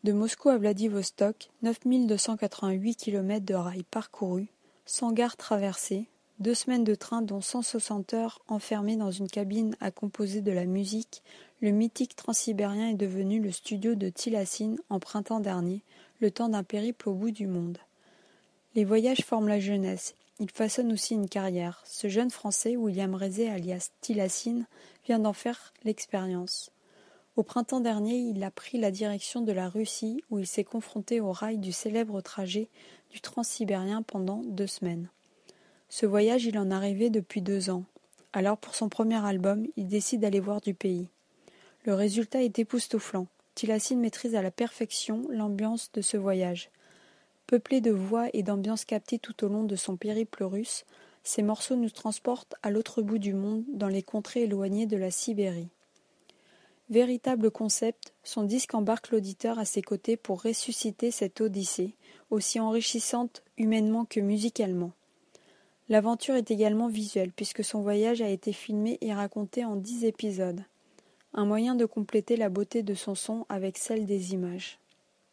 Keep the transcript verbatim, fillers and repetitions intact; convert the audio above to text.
De Moscou à Vladivostok, neuf mille deux cent quatre-vingt-huit kilomètres de rails parcourus, cent gares traversées, deux semaines de train dont cent soixante heures enfermées dans une cabine à composer de la musique, le mythique Transsibérien est devenu le studio de Tilassine en printemps dernier, le temps d'un périple au bout du monde. Les voyages forment la jeunesse, ils façonnent aussi une carrière. Ce jeune Français, William Rézé alias Tilassine, vient d'en faire l'expérience. Au printemps dernier, il a pris la direction de la Russie où il s'est confronté aux rails du célèbre trajet du Transsibérien pendant deux semaines. Ce voyage, il en a rêvé depuis deux ans. Alors, pour son premier album, il décide d'aller voir du pays. Le résultat est époustouflant. Tilassine maîtrise à la perfection l'ambiance de ce voyage. Peuplé de voix et d'ambiances captées tout au long de son périple russe, ces morceaux nous transportent à l'autre bout du monde, dans les contrées éloignées de la Sibérie. Véritable concept, son disque embarque l'auditeur à ses côtés pour ressusciter cette odyssée, aussi enrichissante humainement que musicalement. L'aventure est également visuelle, puisque son voyage a été filmé et raconté en dix épisodes. Un moyen de compléter la beauté de son son avec celle des images.